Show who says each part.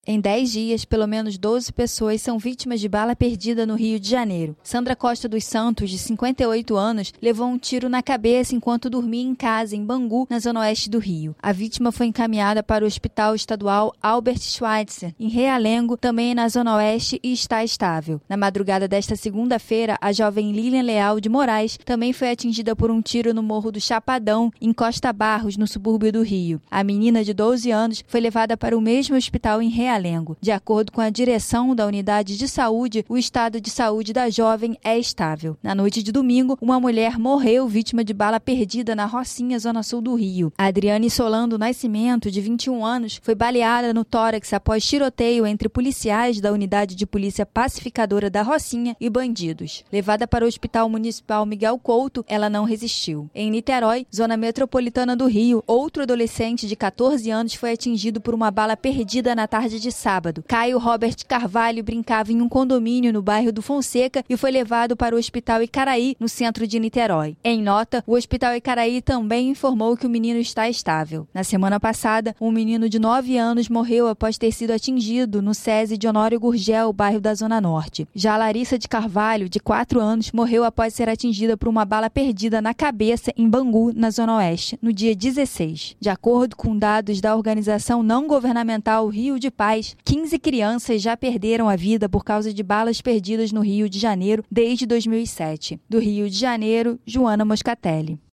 Speaker 1: Em 10 dias, pelo menos 12 pessoas são vítimas de bala perdida no Rio de Janeiro. Sandra Costa dos Santos, de 58 anos, levou um tiro na cabeça enquanto dormia em casa, em Bangu, na zona oeste do Rio. A vítima foi encaminhada para o Hospital Estadual Albert Schweitzer, em Realengo, também na zona oeste, e está estável. Na madrugada desta segunda-feira, a jovem Lilian Leal de Moraes também foi atingida por um tiro no Morro do Chapadão, em Costa Barros, no subúrbio do Rio. A menina de 12 anos foi levada para o mesmo hospital em Realengo. De acordo com a direção da unidade de saúde, o estado de saúde da jovem é estável. Na noite de domingo, uma mulher morreu vítima de bala perdida na Rocinha, zona sul do Rio. A Adriane Solano Nascimento, de 21 anos, foi baleada no tórax após tiroteio entre policiais da unidade de polícia pacificadora da Rocinha e bandidos. Levada para o Hospital Municipal Miguel Couto, ela não resistiu. Em Niterói, zona metropolitana do Rio, outro adolescente de 14 anos foi atingido por uma bala perdida na tarde de sábado. Caio Robert Carvalho brincava em um condomínio no bairro do Fonseca e foi levado para o Hospital Icaraí, no centro de Niterói. Em nota, o Hospital Icaraí também informou que o menino está estável. Na semana passada, um menino de 9 anos morreu após ter sido atingido no SESI de Honório Gurgel, bairro da Zona Norte. Já Larissa de Carvalho, de 4 anos, morreu após ser atingida por uma bala perdida na cabeça em Bangu, na Zona Oeste, no dia 16. De acordo com dados da organização não governamental Rio de Paz, 15 crianças já perderam a vida por causa de balas perdidas no Rio de Janeiro desde 2007. Do Rio de Janeiro, Joana Moscatelli.